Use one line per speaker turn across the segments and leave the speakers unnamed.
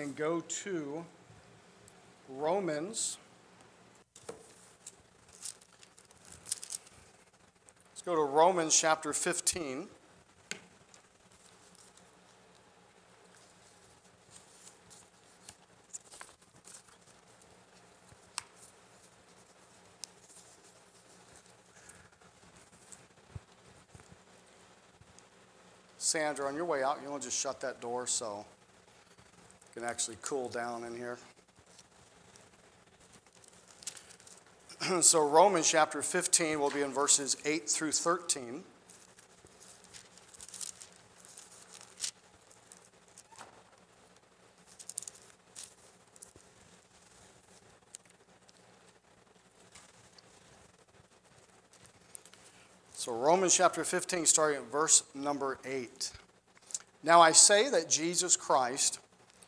and go to Romans. Let's go to Romans chapter 15. Sandra, on your way out, you want to just shut that door so you can actually cool down in here. So Romans chapter 15 will be in verses 8 through 13. So Romans chapter 15, starting at verse number 8. Now I say that Jesus Christ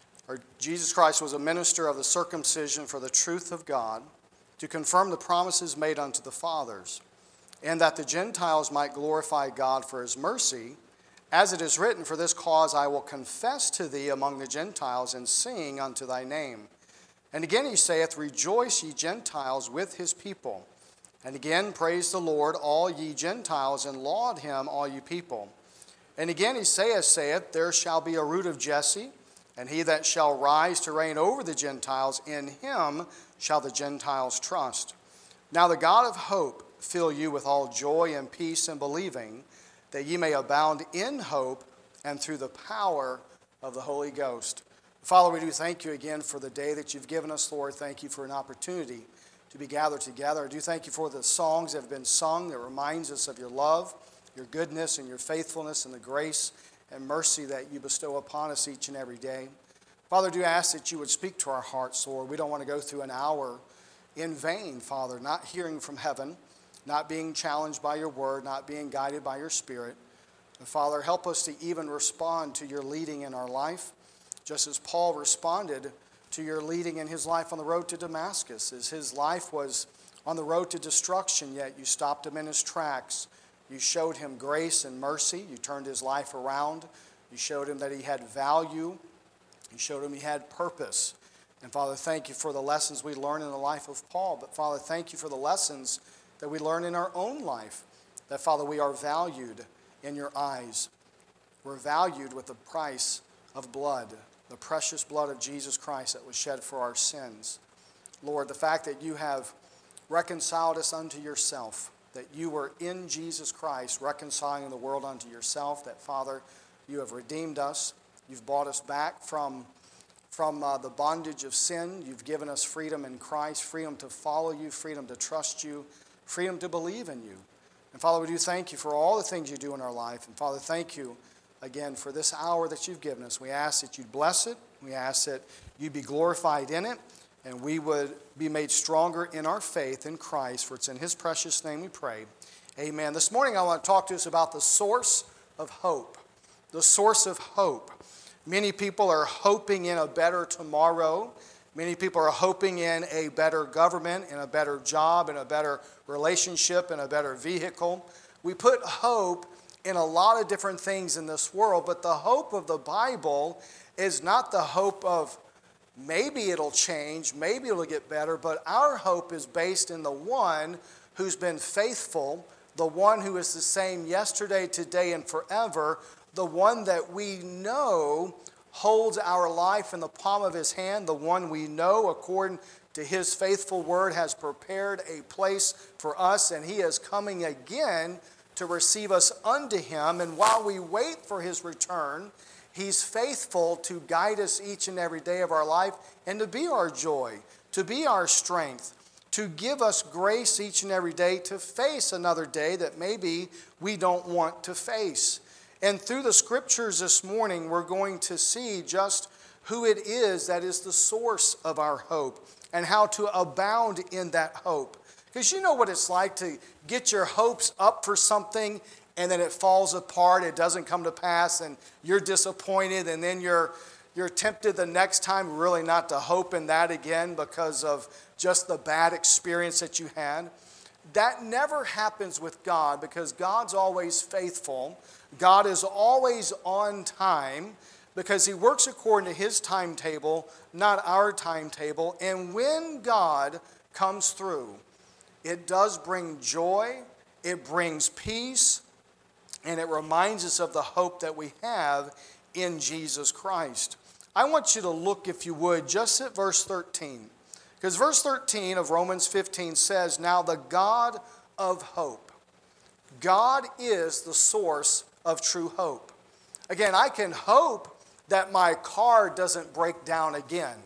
was a minister of the circumcision for the truth of God, to confirm the promises made unto the fathers, and that the Gentiles might glorify God for his mercy, as it is written, for this cause I will confess to thee among the Gentiles, and sing unto thy name. And again he saith, rejoice ye Gentiles with his people. And again, praise the Lord, all ye Gentiles, and laud him, all ye people. And again he saith, there shall be a root of Jesse, and he that shall rise to reign over the Gentiles, in him shall the Gentiles trust. Now the God of hope fill you with all joy and peace in believing, that ye may abound in hope, and through the power of the Holy Ghost. Father, we do thank you again for the day that you've given us, Lord. Thank you for an opportunity to be gathered together. I do thank you for the songs that have been sung that reminds us of your love, your goodness, and your faithfulness, and the grace and mercy that you bestow upon us each and every day. Father, I do ask that you would speak to our hearts, Lord. We don't want to go through an hour in vain, Father, not hearing from heaven, not being challenged by your word, not being guided by your spirit. And Father, help us to even respond to your leading in our life, just as Paul responded to your leading in his life on the road to Damascus. As his life was on the road to destruction, yet you stopped him in his tracks. You showed him grace and mercy. You turned his life around. You showed him that he had value. You showed him he had purpose. And Father, thank you for the lessons we learn in the life of Paul. But Father, thank you for the lessons that we learn in our own life. That, Father, we are valued in your eyes. We're valued with the price of blood, the precious blood of Jesus Christ that was shed for our sins. Lord, the fact that you have reconciled us unto yourself, that you were in Jesus Christ reconciling the world unto yourself, that, Father, you have redeemed us. You've bought us back from the bondage of sin. You've given us freedom in Christ, freedom to follow you, freedom to trust you, freedom to believe in you. And Father, we do thank you for all the things you do in our life. And Father, thank you again for this hour that you've given us. We ask that you'd bless it. We ask that you'd be glorified in it, and we would be made stronger in our faith in Christ, for it's in his precious name we pray. Amen. This morning I want to talk to us about the source of hope. The source of hope. Many people are hoping in a better tomorrow. Many people are hoping in a better government, in a better job, in a better relationship, in a better vehicle. We put hope in a lot of different things in this world, but the hope of the Bible is not the hope of maybe it'll change, maybe it'll get better, but our hope is based in the one who's been faithful, the one who is the same yesterday, today, and forever, the one that we know holds our life in the palm of his hand, the one we know according to his faithful word has prepared a place for us, and he is coming again to receive us unto him. And while we wait for his return, he's faithful to guide us each and every day of our life and to be our joy, to be our strength, to give us grace each and every day to face another day that maybe we don't want to face. And through the scriptures this morning, we're going to see just who it is that is the source of our hope and how to abound in that hope. Because you know what it's like to get your hopes up for something and then it falls apart, it doesn't come to pass, and you're disappointed, and then you're tempted the next time really not to hope in that again because of just the bad experience that you had. That never happens with God because God's always faithful. God is always on time. because he works according to his timetable, not our timetable. And when God comes through, it does bring joy, it brings peace, and it reminds us of the hope that we have in Jesus Christ. I want you to look, if you would, just at verse 13. Because verse 13 of Romans 15 says, "Now the God of hope." God is the source of true hope. Again, I can hope that my car doesn't break down again.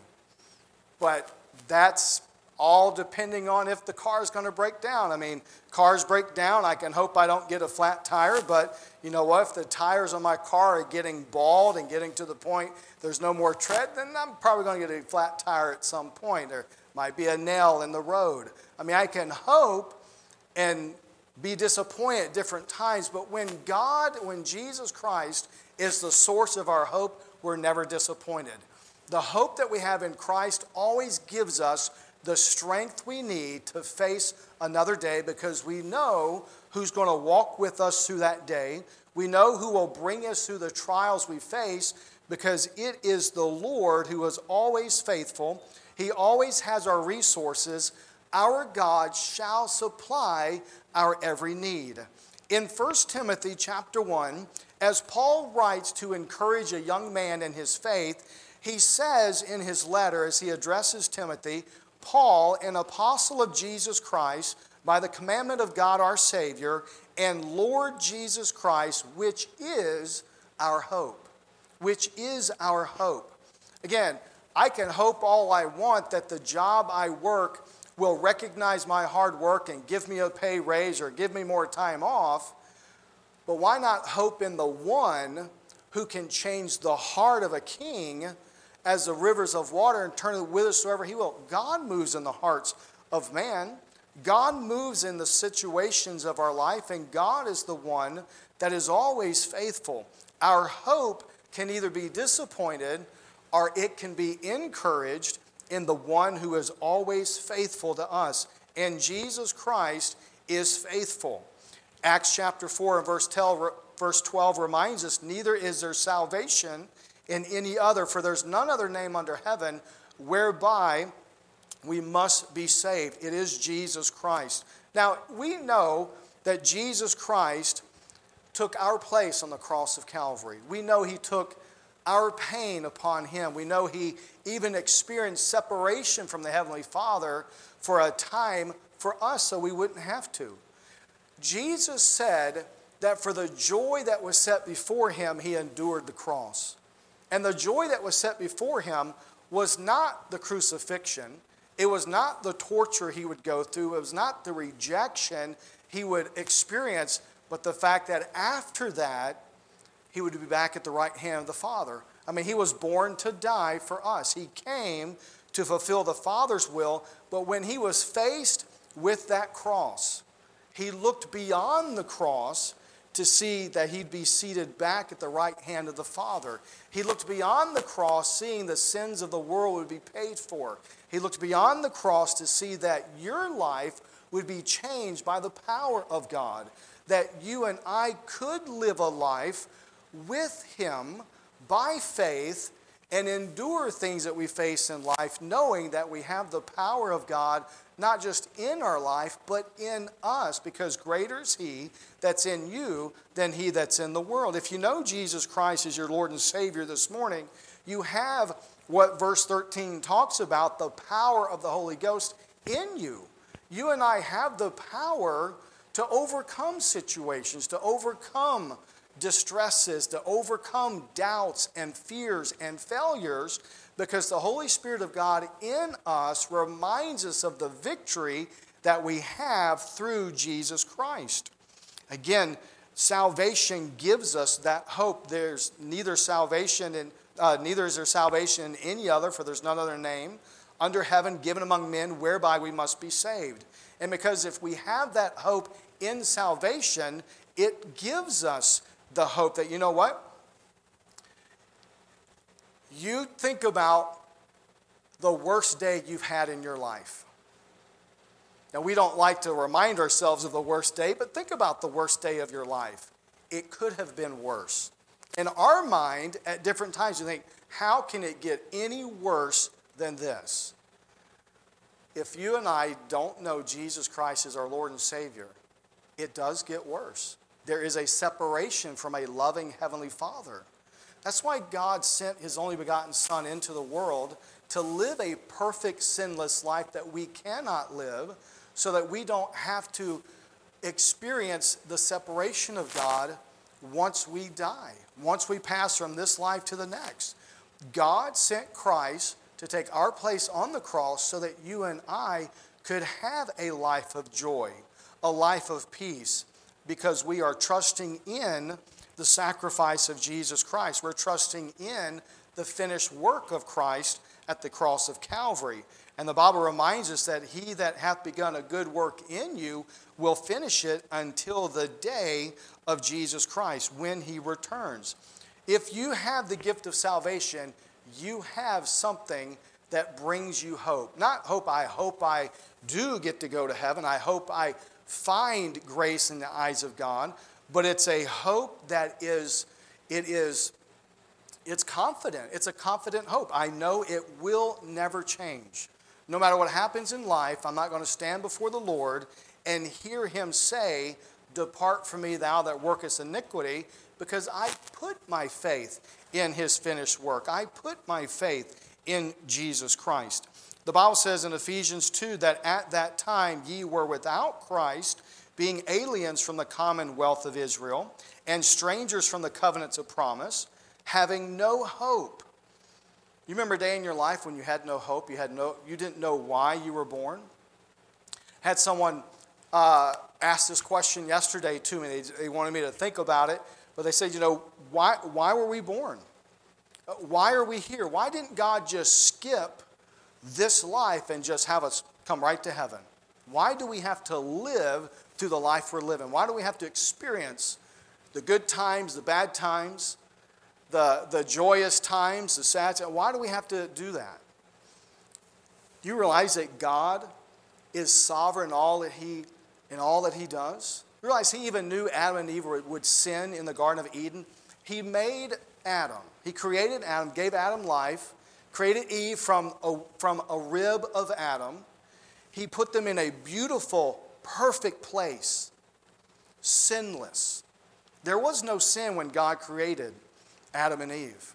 But that's all depending on if the car is going to break down. I mean, cars break down. I can hope I don't get a flat tire. But you know what? If the tires on my car are getting bald and getting to the point there's no more tread, then I'm probably going to get a flat tire at some point. There might be a nail in the road. I mean, I can hope and be disappointed at different times. But when Jesus Christ is the source of our hope, we're never disappointed. The hope that we have in Christ always gives us the strength we need to face another day, because we know who's going to walk with us through that day. We know who will bring us through the trials we face, because it is the Lord who is always faithful. He always has our resources. Our God shall supply our every need. In 1 Timothy chapter 1, as Paul writes to encourage a young man in his faith, he says in his letter, as he addresses Timothy, "Paul, an apostle of Jesus Christ, by the commandment of God our Savior, and Lord Jesus Christ, which is our hope." Which is our hope. Again, I can hope all I want that the job I work will recognize my hard work and give me a pay raise or give me more time off. But why not hope in the one who can change the heart of a king as the rivers of water and turn it whithersoever he will? God moves in the hearts of man. God moves in the situations of our life, and God is the one that is always faithful. Our hope can either be disappointed or it can be encouraged in the one who is always faithful to us. And Jesus Christ is faithful. Acts chapter 4 and verse 12 reminds us, "Neither is there salvation in any other, for there's none other name under heaven whereby we must be saved." It is Jesus Christ. Now, we know that Jesus Christ took our place on the cross of Calvary. We know he took our pain upon him. We know he even experienced separation from the Heavenly Father for a time for us so we wouldn't have to. Jesus said that for the joy that was set before him, he endured the cross. And the joy that was set before him was not the crucifixion. It was not the torture he would go through. It was not the rejection he would experience, but the fact that after that, he would be back at the right hand of the Father. I mean, he was born to die for us. He came to fulfill the Father's will, but when he was faced with that cross, he looked beyond the cross to see that he'd be seated back at the right hand of the Father. He looked beyond the cross, seeing the sins of the world would be paid for. He looked beyond the cross to see that your life would be changed by the power of God, that you and I could live a life with him by faith and endure things that we face in life, knowing that we have the power of God not just in our life, but in us, because greater is he that's in you than he that's in the world. If you know Jesus Christ as your Lord and Savior this morning, you have what verse 13 talks about, the power of the Holy Ghost in you. You and I have the power to overcome situations, to overcome distresses, to overcome doubts and fears and failures, because the Holy Spirit of God in us reminds us of the victory that we have through Jesus Christ. Again, salvation gives us that hope. There's neither is there salvation in any other, for there's none other name under heaven given among men whereby we must be saved. And because if we have that hope in salvation, it gives us the hope that, you know what? You think about the worst day you've had in your life. Now, we don't like to remind ourselves of the worst day, but think about the worst day of your life. It could have been worse. In our mind, at different times, you think, how can it get any worse than this? If you and I don't know Jesus Christ as our Lord and Savior, it does get worse. There is a separation from a loving Heavenly Father. That's why God sent His only begotten Son into the world to live a perfect, sinless life that we cannot live, so that we don't have to experience the separation of God once we die, once we pass from this life to the next. God sent Christ to take our place on the cross so that you and I could have a life of joy, a life of peace, because we are trusting in the sacrifice of Jesus Christ. We're trusting in the finished work of Christ at the cross of Calvary. And the Bible reminds us that he that hath begun a good work in you will finish it until the day of Jesus Christ, when He returns. If you have the gift of salvation, you have something that brings you hope. Not hope I do get to go to heaven. I hope I find grace in the eyes of God. But it's a hope that it's confident. It's a confident hope. I know it will never change. No matter what happens in life, I'm not going to stand before the Lord and hear Him say, "Depart from me, thou that workest iniquity," because I put my faith in His finished work. I put my faith in Jesus Christ. The Bible says in Ephesians 2 that at that time ye were without Christ, being aliens from the commonwealth of Israel, and strangers from the covenants of promise, having no hope. You remember a day in your life when you had no hope, you didn't know why you were born? Had someone asked this question yesterday to me. They wanted me to think about it, but they said, why were we born? Why are we here? Why didn't God just skip this life and just have us come right to heaven? Why do we have to live through the life we're living? Why do we have to experience the good times, the bad times, the joyous times, the sad times? Why do we have to do that? Do you realize that God is sovereign in all that He does? You realize He even knew Adam and Eve would sin in the Garden of Eden? He made Adam. He created Adam, gave Adam life, created Eve from a rib of Adam. He put them in a beautiful, perfect place, sinless. There was no sin when God created Adam and Eve.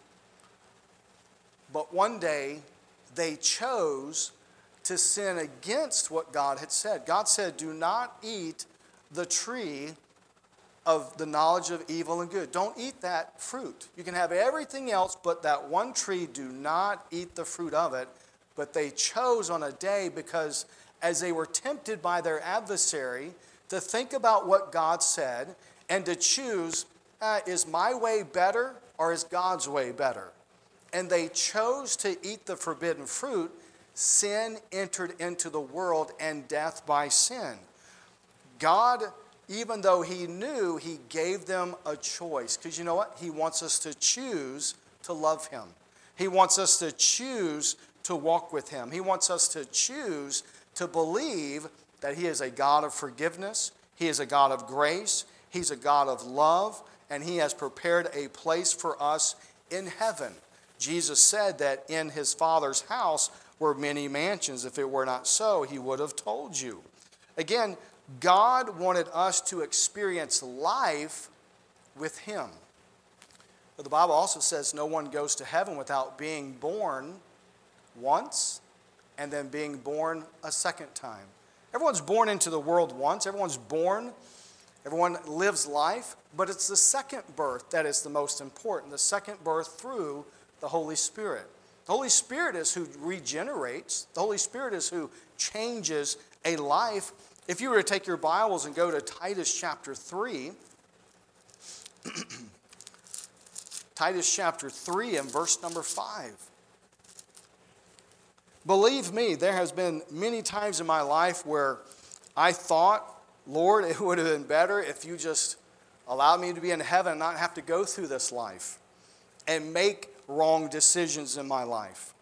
But one day, they chose to sin against what God had said. God said, "Do not eat the tree of the knowledge of evil and good." Don't eat that fruit. You can have everything else, but that one tree, do not eat the fruit of it. But they chose on a day because as they were tempted by their adversary to think about what God said and to choose, is my way better or is God's way better? And they chose to eat the forbidden fruit. Sin entered into the world and death by sin. God, even though He knew, He gave them a choice. Because you know what? He wants us to choose to love Him. He wants us to choose to walk with Him. He wants us to choose to believe that He is a God of forgiveness. He is a God of grace. He's a God of love. And He has prepared a place for us in heaven. Jesus said that in His Father's house were many mansions. If it were not so, He would have told you. Again, God wanted us to experience life with Him. But the Bible also says no one goes to heaven without being born once and then being born a second time. Everyone's born into the world once. Everyone lives life, but it's the second birth that is the most important, the second birth through the Holy Spirit. The Holy Spirit is who regenerates. The Holy Spirit is who changes a life. If you were to take your Bibles and go to Titus chapter 3, Titus chapter 3 and verse number 5. Believe me, there has been many times in my life where I thought, Lord, it would have been better if you just allowed me to be in heaven and not have to go through this life and make wrong decisions in my life.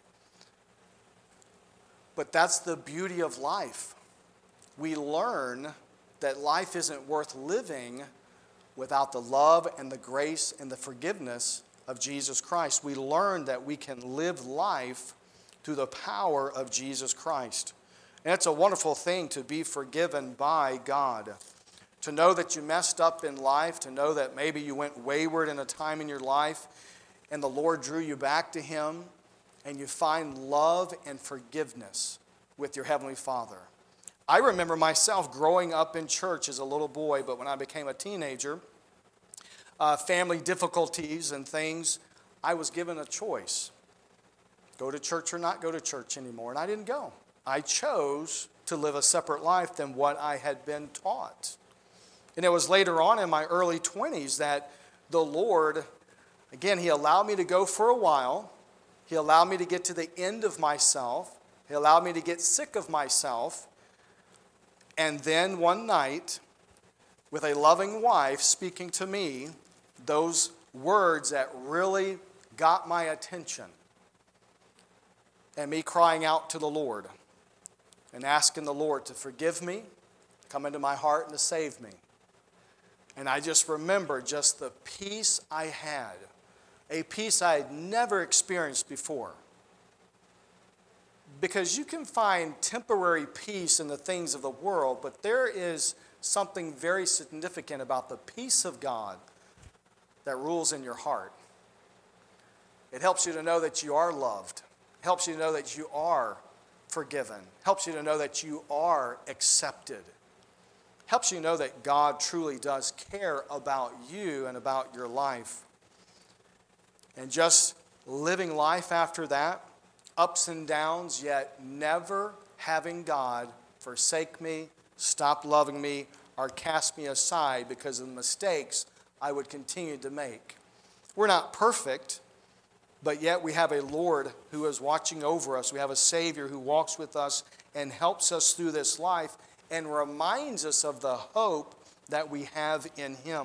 But that's the beauty of life. We learn that life isn't worth living without the love and the grace and the forgiveness of Jesus Christ. We learn that we can live life through the power of Jesus Christ. And it's a wonderful thing to be forgiven by God. To know that you messed up in life, to know that maybe you went wayward in a time in your life and the Lord drew you back to Him, and you find love and forgiveness with your Heavenly Father. I remember myself growing up in church as a little boy, but when I became a teenager, family difficulties and things, I was given a choice. Go to church or not go to church anymore, and I didn't go. I chose to live a separate life than what I had been taught. And it was later on in my early 20s that the Lord, again, He allowed me to go for a while. He allowed me to get to the end of myself. He allowed me to get sick of myself. And then one night, with a loving wife speaking to me, those words that really got my attention, and me crying out to the Lord and asking the Lord to forgive me, come into my heart and to save me. And I just remember just the peace I had, a peace I had never experienced before. Because you can find temporary peace in the things of the world, but there is something very significant about the peace of God that rules in your heart. It helps you to know that you are loved. It helps you to know that you are forgiven. It helps you to know that you are accepted. Helps you know that God truly does care about you and about your life. And just living life after that, ups and downs, yet never having God forsake me, stop loving me, or cast me aside because of the mistakes I would continue to make. We're not perfect, but yet we have a Lord who is watching over us. We have a Savior who walks with us and helps us through this life and reminds us of the hope that we have in Him.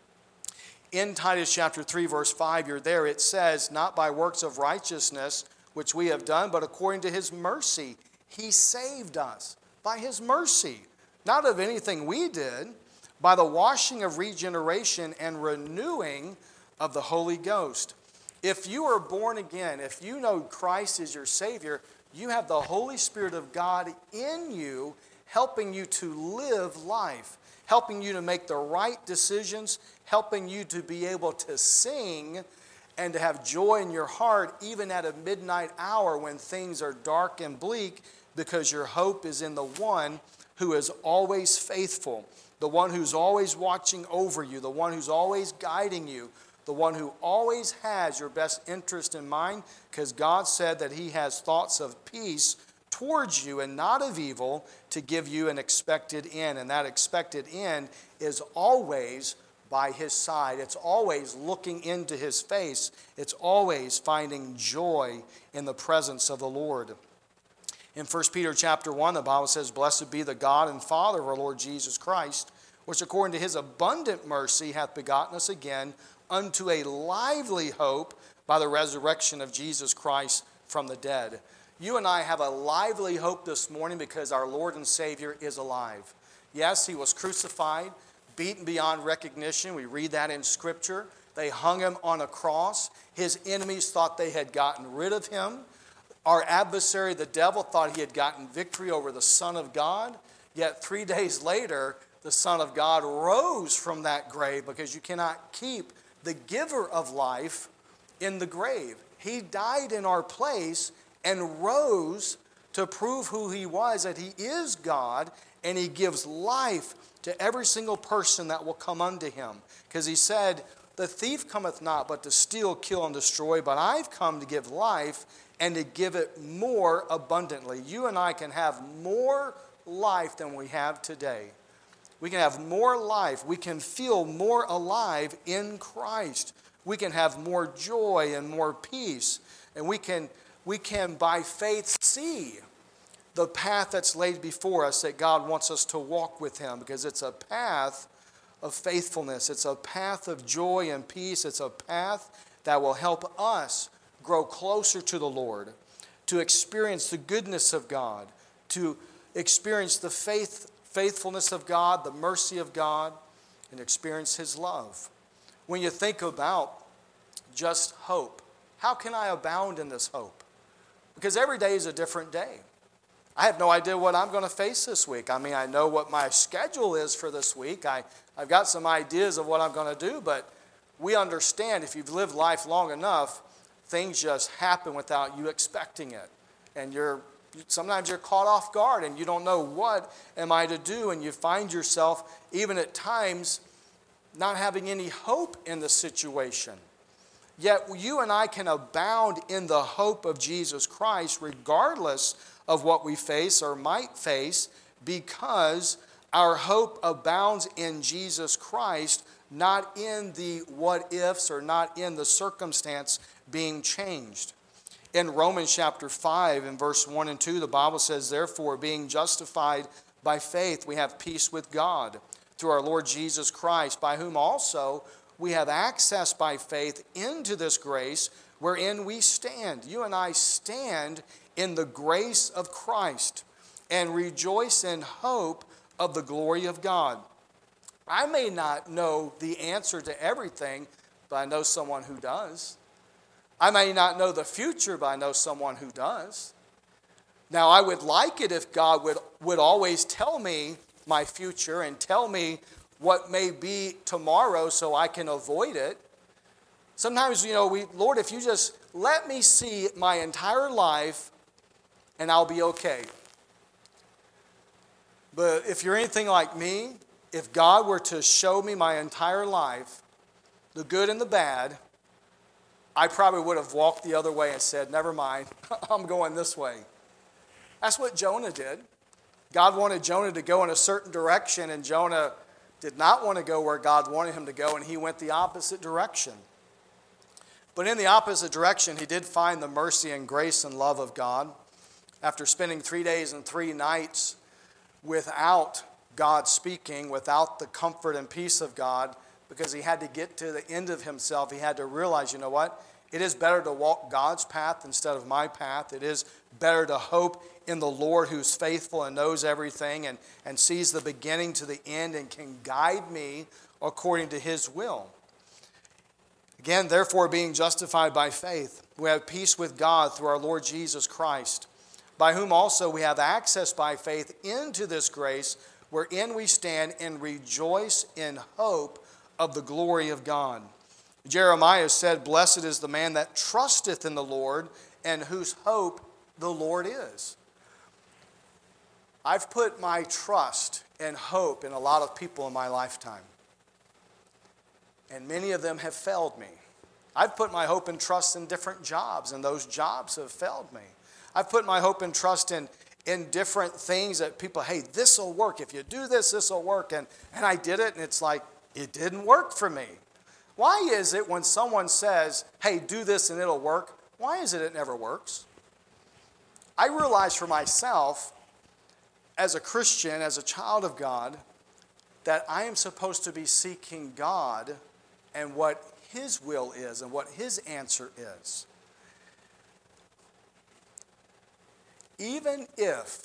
In Titus chapter 3, verse 5, you're there, it says, not by works of righteousness which we have done, but according to His mercy, He saved us by His mercy, not of anything we did, by the washing of regeneration and renewing of the Holy Ghost. If you are born again, if you know Christ is your Savior, you have the Holy Spirit of God in you, helping you to live life, helping you to make the right decisions, helping you to be able to sing and to have joy in your heart even at a midnight hour when things are dark and bleak, because your hope is in the one who is always faithful, the one who's always watching over you, the one who's always guiding you, the one who always has your best interest in mind, because God said that He has thoughts of peace towards you and not of evil, to give you an expected end. And that expected end is always by His side. It's always looking into His face. It's always finding joy in the presence of the Lord. In 1 Peter chapter 1, the Bible says, blessed be the God and Father of our Lord Jesus Christ, which according to His abundant mercy hath begotten us again unto a lively hope by the resurrection of Jesus Christ from the dead. You and I have a lively hope this morning because our Lord and Savior is alive. Yes, He was crucified, beaten beyond recognition. We read that in Scripture. They hung Him on a cross. His enemies thought they had gotten rid of Him. Our adversary, the devil, thought he had gotten victory over the Son of God. Yet 3 days later, the Son of God rose from that grave, because you cannot keep the giver of life in the grave. He died in our place and rose to prove who He was, that He is God, and He gives life to every single person that will come unto Him. Because He said, the thief cometh not but to steal, kill, and destroy, but I've come to give life and to give it more abundantly. You and I can have more life than we have today. We can have more life. We can feel more alive in Christ. We can have more joy and more peace. And we can by faith see the path that's laid before us, that God wants us to walk with Him, because it's a path of faithfulness. It's a path of joy and peace. It's a path that will help us grow closer to the Lord, to experience the goodness of God, to experience the faithfulness of God, the mercy of God, and experience His love. When you think about just hope, how can I abound in this hope? Because every day is a different day. I have no idea what I'm going to face this week. I mean, I know what my schedule is for this week. I've got some ideas of what I'm going to do, but we understand if you've lived life long enough, things just happen without you expecting it. And sometimes you're caught off guard and you don't know what am I to do, and you find yourself even at times not having any hope in the situation. Yet you and I can abound in the hope of Jesus Christ regardless of what we face or might face, because our hope abounds in Jesus Christ, not in the what ifs or not in the circumstance being changed. In Romans chapter 5 and verse 1 and 2, the Bible says, "Therefore, being justified by faith, we have peace with God through our Lord Jesus Christ, by whom also we have access by faith into this grace wherein we stand." You and I stand in the grace of Christ and rejoice in hope of the glory of God. I may not know the answer to everything, but I know someone who does. I may not know the future, but I know someone who does. Now, I would like it if God would always tell me my future and tell me what may be tomorrow so I can avoid it. Sometimes, Lord, if you just let me see my entire life and I'll be okay. But if you're anything like me, if God were to show me my entire life, the good and the bad, I probably would have walked the other way and said, never mind, I'm going this way. That's what Jonah did. God wanted Jonah to go in a certain direction, and Jonah did not want to go where God wanted him to go, and he went the opposite direction. But in the opposite direction, he did find the mercy and grace and love of God. After spending 3 days and 3 nights without God speaking, without the comfort and peace of God, because he had to get to the end of himself, he had to realize, you know what? It is better to walk God's path instead of my path. It is better to hope in the Lord, who's faithful and knows everything and sees the beginning to the end and can guide me according to His will. Again, therefore, being justified by faith, we have peace with God through our Lord Jesus Christ, by whom also we have access by faith into this grace wherein we stand and rejoice in hope of the glory of God. Jeremiah said, "Blessed is the man that trusteth in the Lord, and whose hope the Lord is." I've put my trust and hope in a lot of people in my lifetime, and many of them have failed me. I've put my hope and trust in different jobs, and those jobs have failed me. I've put my hope and trust in different things that people, hey, this will work. If you do this, this will work. And I did it, and it's like, it didn't work for me. Why is it when someone says, hey, do this and it'll work, why is it never works? I realize for myself, as a Christian, as a child of God, that I am supposed to be seeking God and what His will is and what His answer is. Even if,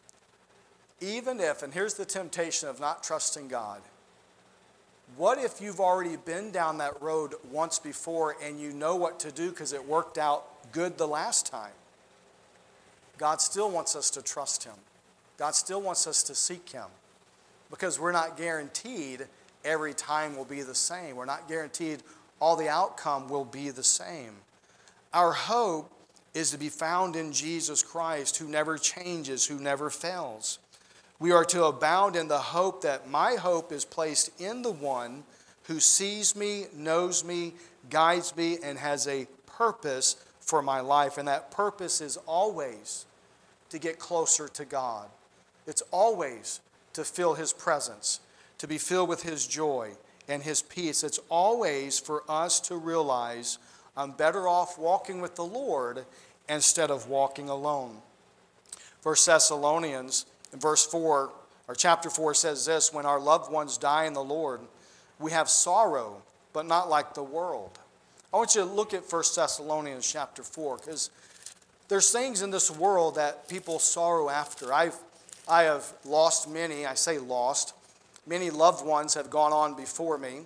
and here's the temptation of not trusting God, what if you've already been down that road once before and you know what to do because it worked out good the last time? God still wants us to trust Him. God still wants us to seek Him, because we're not guaranteed every time will be the same. We're not guaranteed all the outcome will be the same. Our hope is to be found in Jesus Christ, who never changes, who never fails. We are to abound in the hope that my hope is placed in the one who sees me, knows me, guides me, and has a purpose for my life. And that purpose is always to get closer to God. It's always to feel His presence, to be filled with His joy and His peace. It's always for us to realize I'm better off walking with the Lord instead of walking alone. 1 Thessalonians, in verse 4, or chapter 4 says this, when our loved ones die in the Lord, we have sorrow, but not like the world. I want you to look at 1 Thessalonians chapter 4, because there's things in this world that people sorrow after. I have lost many, I say lost, many loved ones have gone on before me.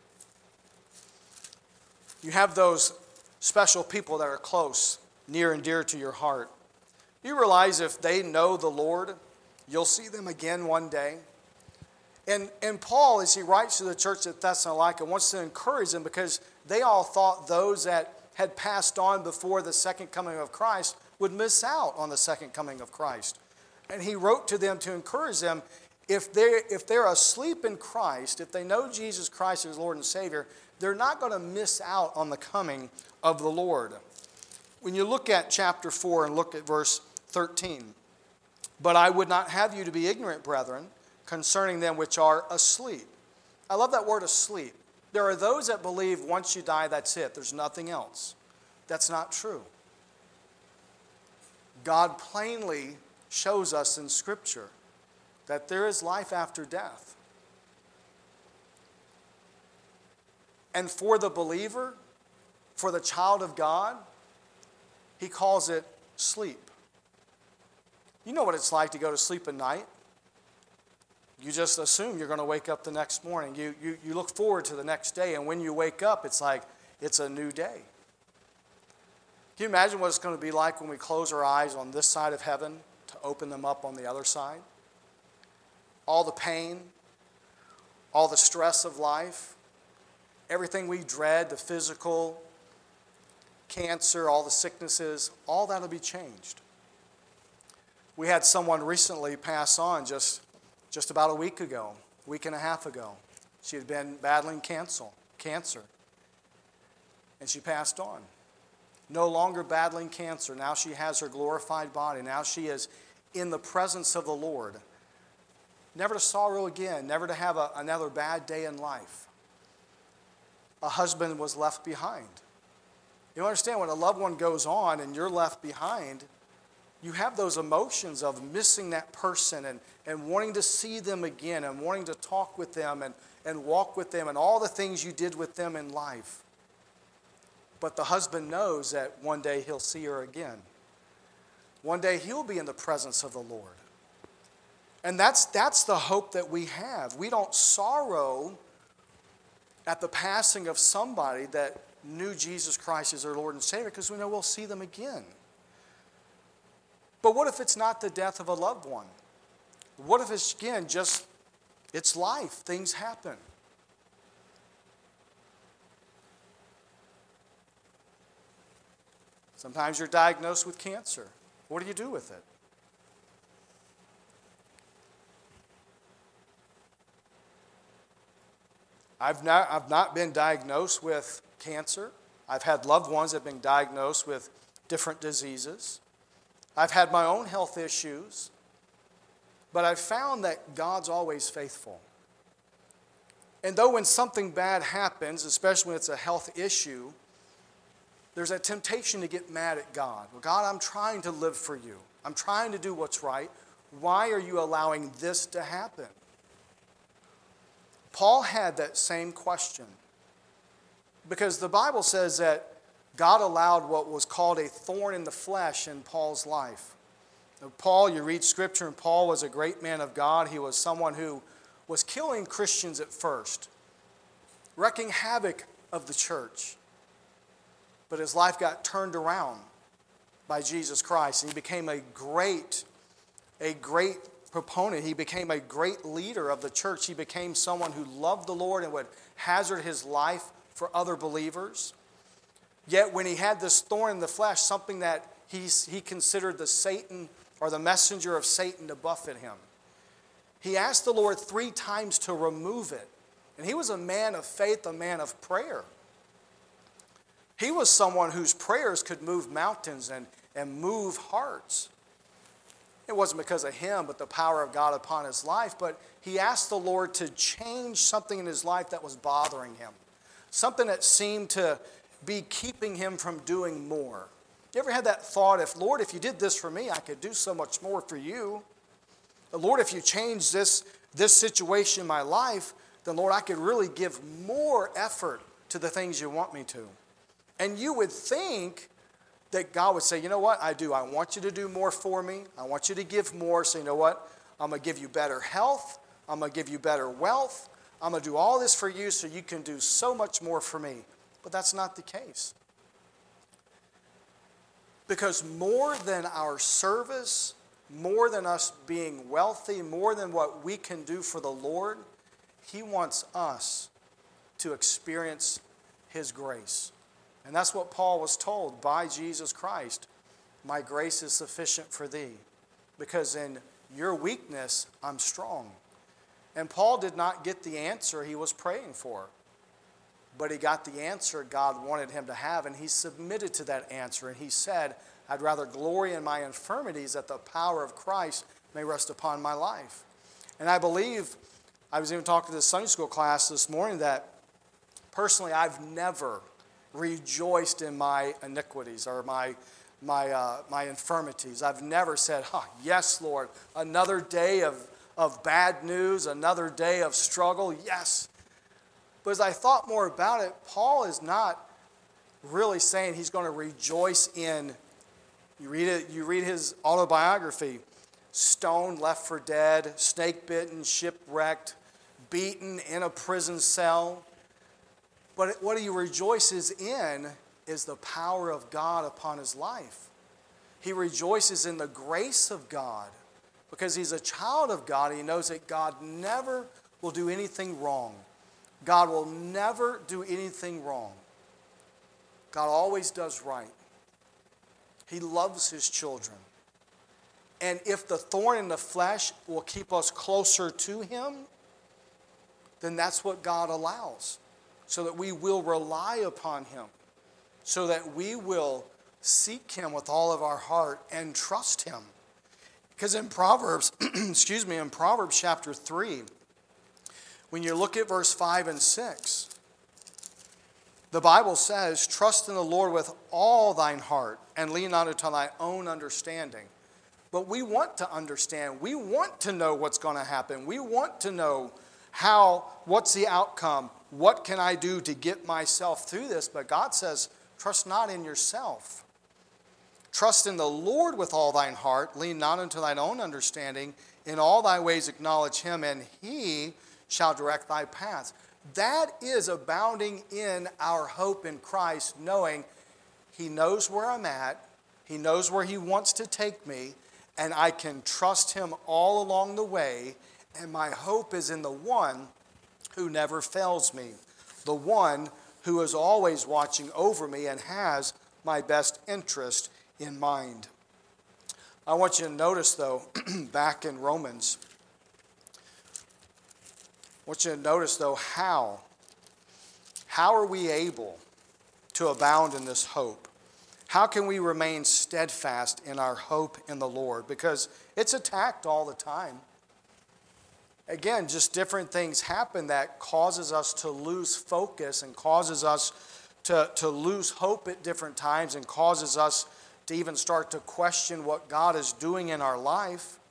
You have those special people that are close, near and dear to your heart. You realize if they know the Lord, you'll see them again one day. And Paul, as he writes to the church at Thessalonica, wants to encourage them because they all thought those that had passed on before the second coming of Christ would miss out on the second coming of Christ. And he wrote to them to encourage them, if they're asleep in Christ, if they know Jesus Christ as Lord and Savior, they're not going to miss out on the coming of the Lord. When you look at chapter 4 and look at verse 13, but I would not have you to be ignorant, brethren, concerning them which are asleep. I love that word asleep. There are those that believe once you die, that's it. There's nothing else. That's not true. God plainly shows us in Scripture that there is life after death. And for the believer, for the child of God, he calls it sleep. You know what it's like to go to sleep at night. You just assume you're going to wake up the next morning. You look forward to the next day, and when you wake up, it's like it's a new day. Can you imagine what it's going to be like when we close our eyes on this side of heaven to open them up on the other side? All the pain, all the stress of life, everything we dread, the physical, cancer, all the sicknesses, all that will be changed. We had someone recently pass on just about a week and a half ago. She had been battling cancer, and she passed on. No longer battling cancer. Now she has her glorified body. Now she is in the presence of the Lord. Never to sorrow again, never to have another bad day in life. A husband was left behind. You understand, when a loved one goes on and you're left behind, you have those emotions of missing that person and wanting to see them again and wanting to talk with them and walk with them and all the things you did with them in life. But the husband knows that one day he'll see her again. One day he'll be in the presence of the Lord. And that's the hope that we have. We don't sorrow at the passing of somebody that knew Jesus Christ as their Lord and Savior because we know we'll see them again. But what if it's not the death of a loved one? What if it's, again, just, it's life. Things happen. Sometimes you're diagnosed with cancer. What do you do with it? I've not been diagnosed with cancer. I've had loved ones that have been diagnosed with different diseases. I've had my own health issues. But I've found that God's always faithful. And though when something bad happens, especially when it's a health issue, there's a temptation to get mad at God. Well, God, I'm trying to live for you. I'm trying to do what's right. Why are you allowing this to happen? Paul had that same question. Because the Bible says that God allowed what was called a thorn in the flesh in Paul's life. Now, Paul, you read Scripture, and Paul was a great man of God. He was someone who was killing Christians at first, wreaking havoc of the church. But his life got turned around by Jesus Christ, and he became a great proponent. He became a great leader of the church. He became someone who loved the Lord and would hazard his life for other believers. Yet when he had this thorn in the flesh, something that he considered the Satan or the messenger of Satan to buffet him, he asked the Lord 3 times to remove it. And he was a man of faith, a man of prayer. He was someone whose prayers could move mountains and move hearts. It wasn't because of him, but the power of God upon his life. But he asked the Lord to change something in his life that was bothering him. Something that seemed to be keeping him from doing more. You ever had that thought, Lord, if you did this for me, I could do so much more for you. Lord, if you change this situation in my life, then Lord, I could really give more effort to the things you want me to. And you would think that God would say, you know what, I do. I want you to do more for me. I want you to give more. So you know what, I'm going to give you better health. I'm going to give you better wealth. I'm going to do all this for you so you can do so much more for me. But that's not the case. Because more than our service, more than us being wealthy, more than what we can do for the Lord, He wants us to experience His grace. And that's what Paul was told by Jesus Christ. My grace is sufficient for thee, because in your weakness I'm strong. And Paul did not get the answer he was praying for, but he got the answer God wanted him to have, and he submitted to that answer. And he said, I'd rather glory in my infirmities that the power of Christ may rest upon my life. And I believe, I was even talking to the Sunday school class this morning, that personally I've never rejoiced in my iniquities or my infirmities. I've never said, yes, Lord, another day of bad news, another day of struggle, yes. But as I thought more about it, Paul is not really saying he's going to rejoice in, you read his autobiography, stoned, left for dead, snake-bitten, shipwrecked, beaten in a prison cell. But what he rejoices in is the power of God upon his life. He rejoices in the grace of God because he's a child of God. He knows that God never will do anything wrong. God will never do anything wrong. God always does right. He loves his children. And if the thorn in the flesh will keep us closer to him, then that's what God allows, so that we will rely upon him, so that we will seek him with all of our heart and trust him. Because in Proverbs, in Proverbs chapter 3, when you look at verse 5 and 6, the Bible says, trust in the Lord with all thine heart and lean not unto thy own understanding. But we want to understand. We want to know what's going to happen. We want to know what's the outcome? What can I do to get myself through this? But God says, trust not in yourself. Trust in the Lord with all thine heart. Lean not unto thine own understanding. In all thy ways acknowledge him, and he shall direct thy paths. That is abounding in our hope in Christ, knowing he knows where I'm at. He knows where he wants to take me, and I can trust him all along the way. And my hope is in the one who never fails me, the one who is always watching over me and has my best interest in mind. I want you to notice, though, back in Romans, how are we able to abound in this hope? How can we remain steadfast in our hope in the Lord? Because it's attacked all the time. Again, just different things happen that causes us to lose focus and causes us to lose hope at different times and causes us to even start to question what God is doing in our life.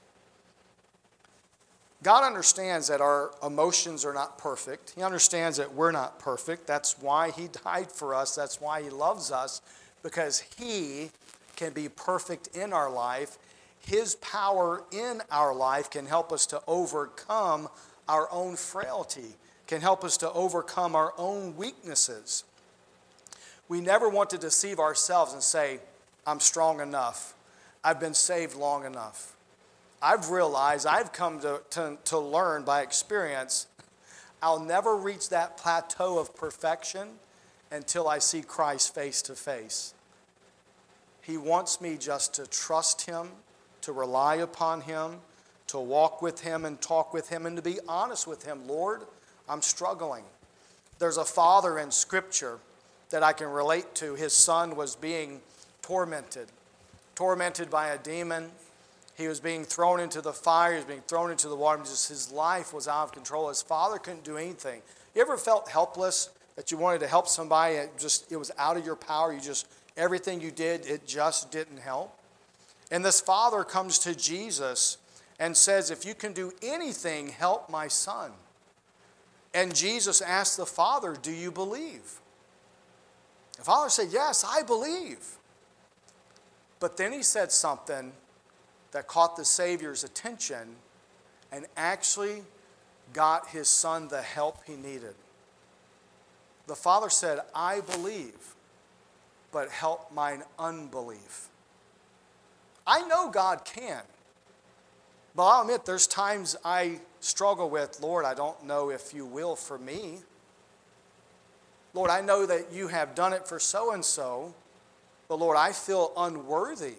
God understands that our emotions are not perfect. He understands that we're not perfect. That's why he died for us. That's why he loves us, because he can be perfect in our life. His power in our life can help us to overcome our own frailty, can help us to overcome our own weaknesses. We never want to deceive ourselves and say, I'm strong enough. I've been saved long enough. I've realized, I've come to learn by experience, I'll never reach that plateau of perfection until I see Christ face to face. He wants me just to trust him, to rely upon him, to walk with him and talk with him, and to be honest with him. Lord, I'm struggling. There's a father in Scripture that I can relate to. His son was being tormented by a demon. He was being thrown into the fire. He was being thrown into the water. Just his life was out of control. His father couldn't do anything. You ever felt helpless, that you wanted to help somebody? It was out of your power. Everything you did, it just didn't help. And this father comes to Jesus and says, if you can do anything, help my son. And Jesus asked the father, do you believe? The father said, yes, I believe. But then he said something that caught the Savior's attention and actually got his son the help he needed. The father said, I believe, but help mine unbelief. I know God can, but I'll admit there's times I struggle with, Lord, I don't know if you will for me. Lord, I know that you have done it for so-and-so, but Lord, I feel unworthy.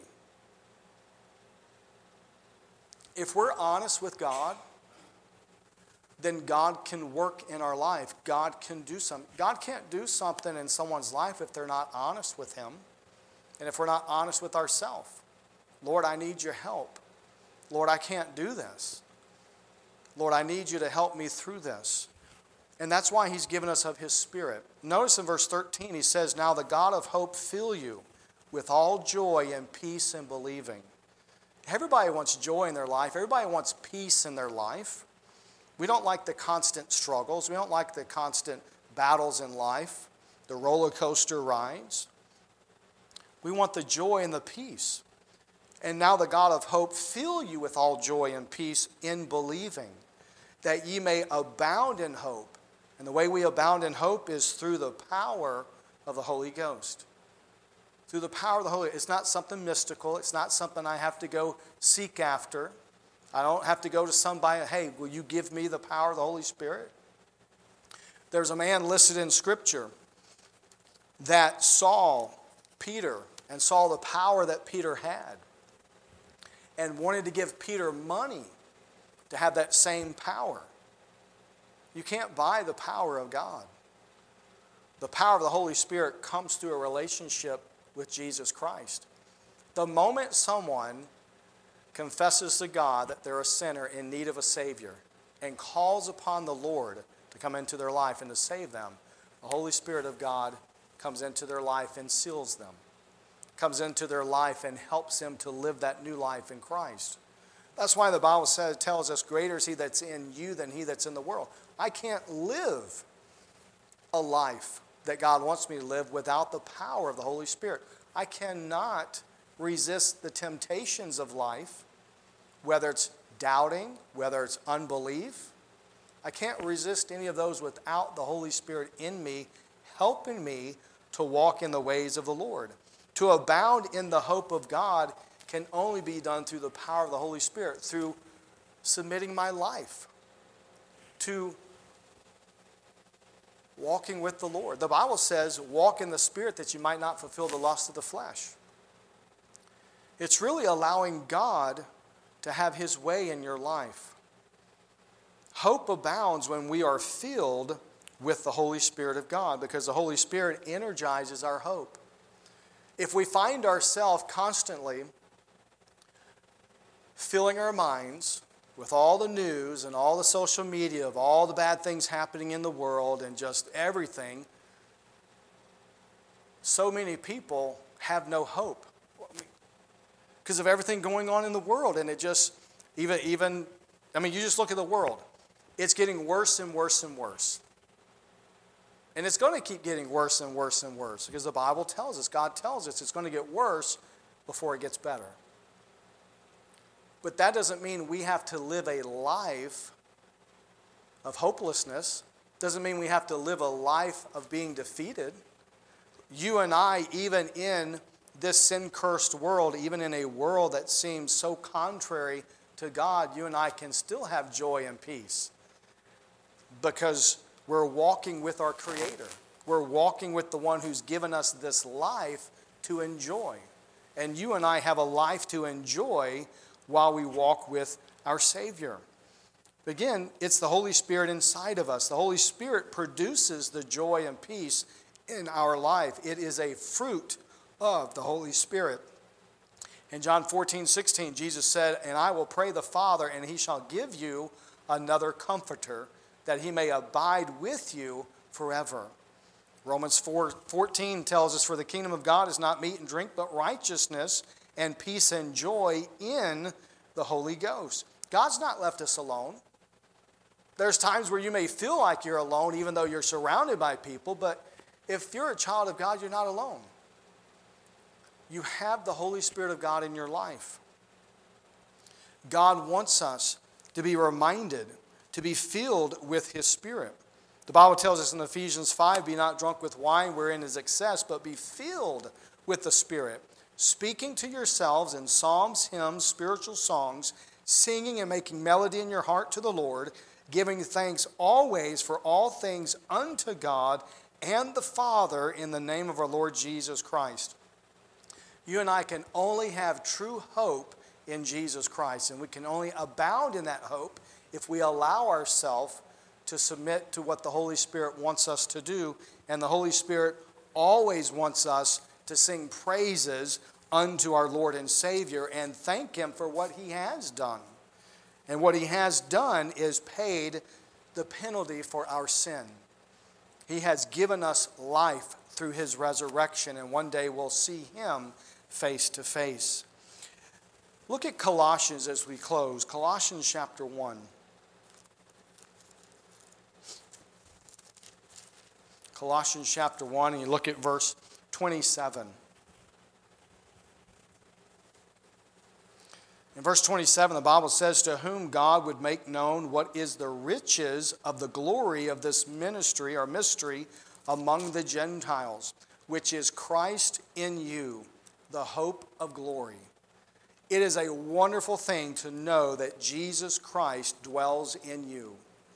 If we're honest with God, then God can work in our life. God can do something. God can't do something in someone's life if they're not honest with him and if we're not honest with ourselves. Lord, I need your help. Lord, I can't do this. Lord, I need you to help me through this. And that's why he's given us of his Spirit. Notice in verse 13, he says, now the God of hope fill you with all joy and peace in believing. Everybody wants joy in their life. Everybody wants peace in their life. We don't like the constant struggles. We don't like the constant battles in life, the roller coaster rides. We want the joy and the peace. And now the God of hope fill you with all joy and peace in believing, that ye may abound in hope. And the way we abound in hope is through the power of the Holy Ghost. Through the power of the Holy Ghost. It's not something mystical. It's not something I have to go seek after. I don't have to go to somebody, hey, will you give me the power of the Holy Spirit? There's a man listed in Scripture that saw Peter and saw the power that Peter had and wanted to give Peter money to have that same power. You can't buy the power of God. The power of the Holy Spirit comes through a relationship with Jesus Christ. The moment someone confesses to God that they're a sinner in need of a Savior and calls upon the Lord to come into their life and to save them, the Holy Spirit of God comes into their life and seals them, comes into their life and helps them to live that new life in Christ. That's why the Bible tells us, greater is he that's in you than he that's in the world. I can't live a life that God wants me to live without the power of the Holy Spirit. I cannot resist the temptations of life, whether it's doubting, whether it's unbelief. I can't resist any of those without the Holy Spirit in me, helping me to walk in the ways of the Lord. To abound in the hope of God can only be done through the power of the Holy Spirit, through submitting my life to walking with the Lord. The Bible says, walk in the Spirit that you might not fulfill the lust of the flesh. It's really allowing God to have his way in your life. Hope abounds when we are filled with the Holy Spirit of God, because the Holy Spirit energizes our hope. If we find ourselves constantly filling our minds with all the news and all the social media of all the bad things happening in the world and just everything, so many people have no hope because of everything going on in the world. And it just, you just look at the world. It's getting worse and worse and worse. And it's going to keep getting worse and worse and worse, because the Bible tells us, God tells us, it's going to get worse before it gets better. But that doesn't mean we have to live a life of hopelessness. Doesn't mean we have to live a life of being defeated. You and I, even in this sin-cursed world, even in a world that seems so contrary to God, you and I can still have joy and peace, because we're walking with our Creator. We're walking with the one who's given us this life to enjoy. And you and I have a life to enjoy while we walk with our Savior. Again, it's the Holy Spirit inside of us. The Holy Spirit produces the joy and peace in our life. It is a fruit of the Holy Spirit. In John 14:16, Jesus said, "And I will pray the Father, and he shall give you another comforter, that he may abide with you forever." Romans 4:14 tells us, "For the kingdom of God is not meat and drink, but righteousness and peace and joy in the Holy Ghost." God's not left us alone. There's times where you may feel like you're alone, even though you're surrounded by people, but if you're a child of God, you're not alone. You have the Holy Spirit of God in your life. God wants us to be reminded to be filled with his Spirit. The Bible tells us in Ephesians 5, be not drunk with wine wherein is excess, but be filled with the Spirit, speaking to yourselves in psalms, hymns, spiritual songs, singing and making melody in your heart to the Lord, giving thanks always for all things unto God and the Father in the name of our Lord Jesus Christ. You and I can only have true hope in Jesus Christ, and we can only abound in that hope if we allow ourselves to submit to what the Holy Spirit wants us to do. And the Holy Spirit always wants us to sing praises unto our Lord and Savior and thank him for what he has done. And what he has done is paid the penalty for our sin. He has given us life through his resurrection, and one day we'll see him face to face. Look at Colossians as we close. Colossians chapter 1. Colossians chapter 1, and you look at verse 27. In verse 27, the Bible says, to whom God would make known what is the riches of the glory of this ministry or mystery among the Gentiles, which is Christ in you, the hope of glory. It is a wonderful thing to know that Jesus Christ dwells in you.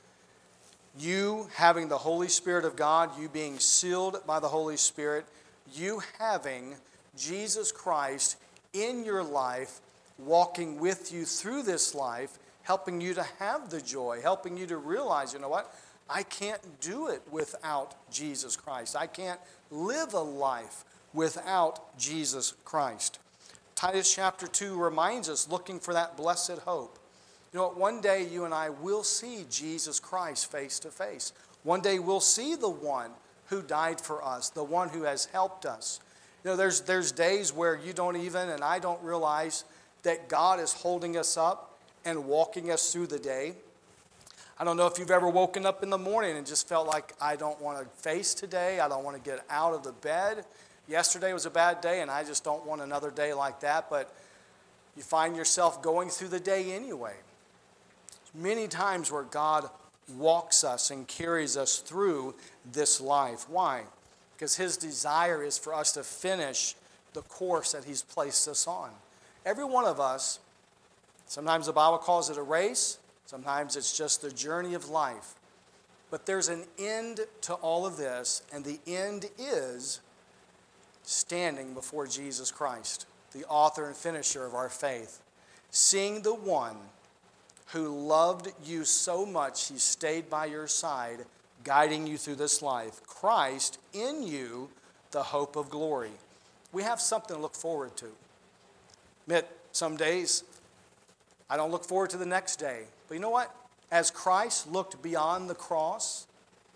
You having the Holy Spirit of God, you being sealed by the Holy Spirit, you having Jesus Christ in your life, walking with you through this life, helping you to have the joy, helping you to realize, you know what? I can't do it without Jesus Christ. I can't live a life without Jesus Christ. Titus chapter 2 reminds us, looking for that blessed hope. You know what? One day you and I will see Jesus Christ face to face. One day we'll see the one who died for us, the one who has helped us. You know, there's days where you don't even, and I don't realize that God is holding us up and walking us through the day. I don't know if you've ever woken up in the morning and just felt like, I don't want to face today. I don't want to get out of the bed. Yesterday was a bad day, and I just don't want another day like that. But you find yourself going through the day anyway. Many times where God walks us and carries us through this life. Why? Because his desire is for us to finish the course that he's placed us on. Every one of us, sometimes the Bible calls it a race, sometimes it's just the journey of life. But there's an end to all of this, and the end is standing before Jesus Christ, the author and finisher of our faith, seeing the one who loved you so much he stayed by your side, guiding you through this life. Christ in you, the hope of glory. We have something to look forward to. Admit, some days I don't look forward to the next day. But you know what? As Christ looked beyond the cross,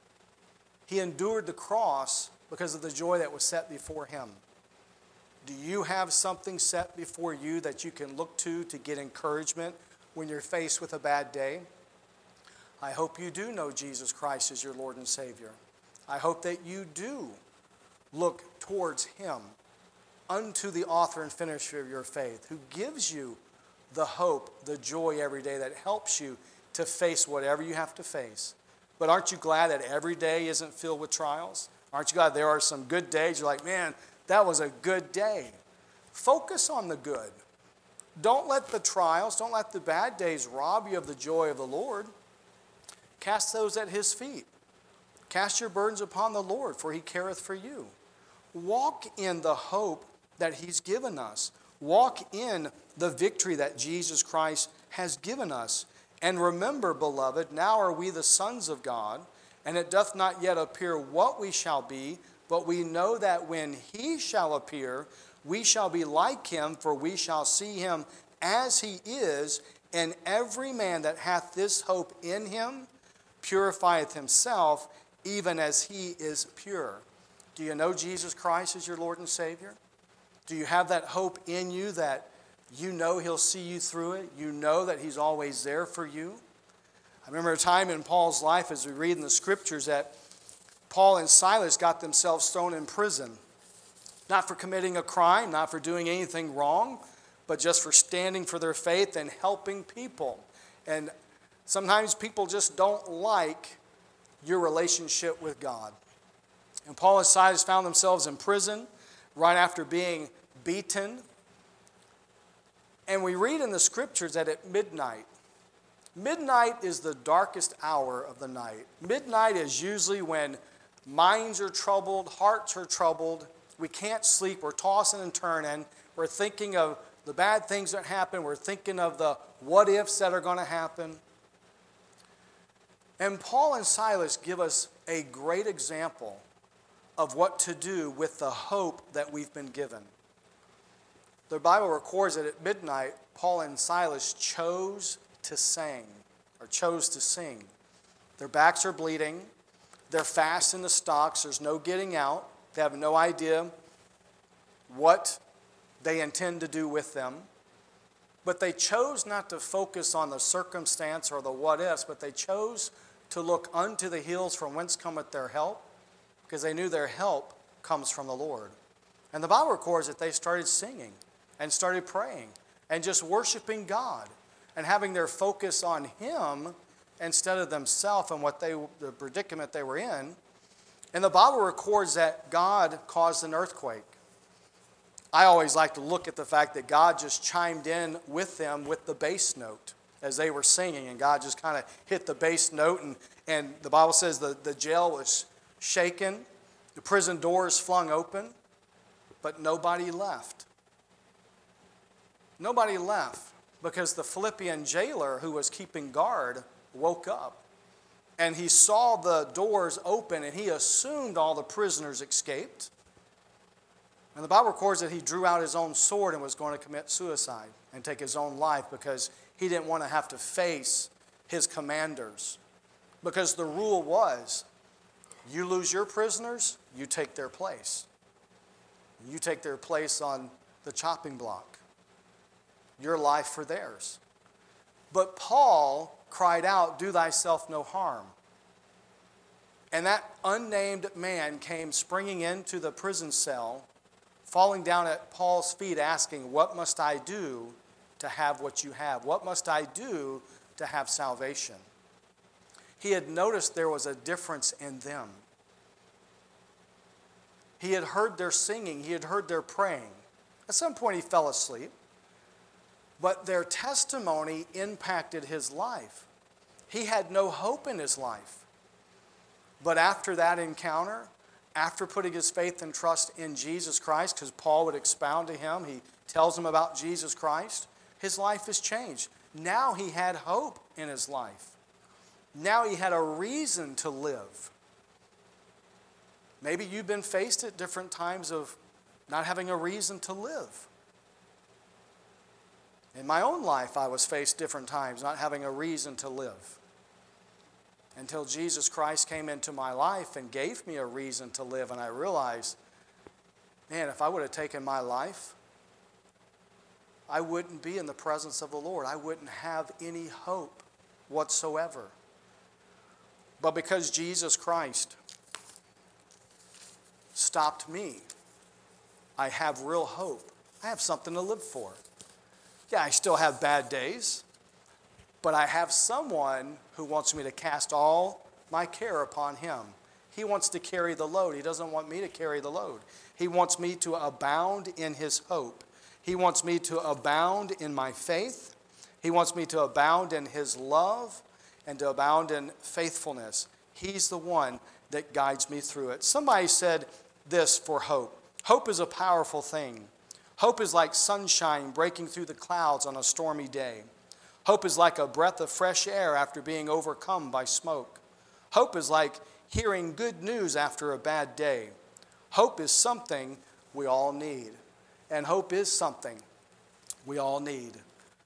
he endured the cross because of the joy that was set before him. Do you have something set before you that you can look to get encouragement when you're faced with a bad day? I hope you do know Jesus Christ as your Lord and Savior. I hope that you do look towards him, unto the author and finisher of your faith, who gives you the hope, the joy every day that helps you to face whatever you have to face. But aren't you glad that every day isn't filled with trials? Aren't you glad there are some good days? You're like, man, that was a good day. Focus on the good. Don't let the trials, don't let the bad days rob you of the joy of the Lord. Cast those at his feet. Cast your burdens upon the Lord, for he careth for you. Walk in the hope that he's given us. Walk in the victory that Jesus Christ has given us. And remember, beloved, now are we the sons of God, and it doth not yet appear what we shall be, but we know that when he shall appear, we shall be like him, for we shall see him as he is. And every man that hath this hope in him purifieth himself, even as he is pure. Do you know Jesus Christ as your Lord and Savior? Do you have that hope in you that you know he'll see you through it? You know that he's always there for you? I remember a time in Paul's life, as we read in the scriptures, that Paul and Silas got themselves thrown in prison. Not for committing a crime, not for doing anything wrong, but just for standing for their faith and helping people. And Sometimes people just don't like your relationship with God. And Paul and Silas found themselves in prison right after being beaten. And we read in the scriptures that at midnight is the darkest hour of the night. Midnight is usually when minds are troubled, hearts are troubled. We can't sleep. We're tossing and turning. We're thinking of the bad things that happen. We're thinking of the what ifs that are going to happen. And Paul and Silas give us a great example of what to do with the hope that we've been given. The Bible records that at midnight, Paul and Silas chose to sing. Their backs are bleeding. They're fast in the stocks. There's no getting out. They have no idea what they intend to do with them. But they chose not to focus on the circumstance or the what ifs, but they chose to look unto the hills from whence cometh their help, because they knew their help comes from the Lord. And the Bible records that they started singing and started praying and just worshiping God and having their focus on Him instead of themselves and the predicament they were in. And the Bible records that God caused an earthquake. I always like to look at the fact that God just chimed in with them with the bass note as they were singing, and God just kind of hit the bass note, and the Bible says the jail was shaken, the prison doors flung open, but nobody left. Nobody left because the Philippian jailer who was keeping guard woke up, and he saw the doors open, and he assumed all the prisoners escaped. And the Bible records that he drew out his own sword and was going to commit suicide and take his own life because he didn't want to have to face his commanders. Because the rule was, you lose your prisoners, you take their place. You take their place on the chopping block. Your life for theirs. But Paul cried out, do thyself no harm. And that unnamed man came springing into the prison cell, falling down at Paul's feet asking, what must I do to have what you have? What must I do to have salvation? He had noticed there was a difference in them. He had heard their singing. He had heard their praying. At some point he fell asleep. But their testimony impacted his life. He had no hope in his life. But after that encounter, after putting his faith and trust in Jesus Christ, because Paul would expound to him, he tells him about Jesus Christ, his life has changed. Now he had hope in his life. Now he had a reason to live. Maybe you've been faced at different times of not having a reason to live. In my own life, I was faced different times not having a reason to live. Until Jesus Christ came into my life and gave me a reason to live, and I realized, man, if I would have taken my life, I wouldn't be in the presence of the Lord. I wouldn't have any hope whatsoever. But because Jesus Christ stopped me, I have real hope. I have something to live for. Yeah, I still have bad days, but I have someone who wants me to cast all my care upon Him. He wants to carry the load. He doesn't want me to carry the load. He wants me to abound in His hope. He wants me to abound in my faith. He wants me to abound in His love and to abound in faithfulness. He's the one that guides me through it. Somebody said this for hope. Hope is a powerful thing. Hope is like sunshine breaking through the clouds on a stormy day. Hope is like a breath of fresh air after being overcome by smoke. Hope is like hearing good news after a bad day. Hope is something we all need. And hope is something we all need.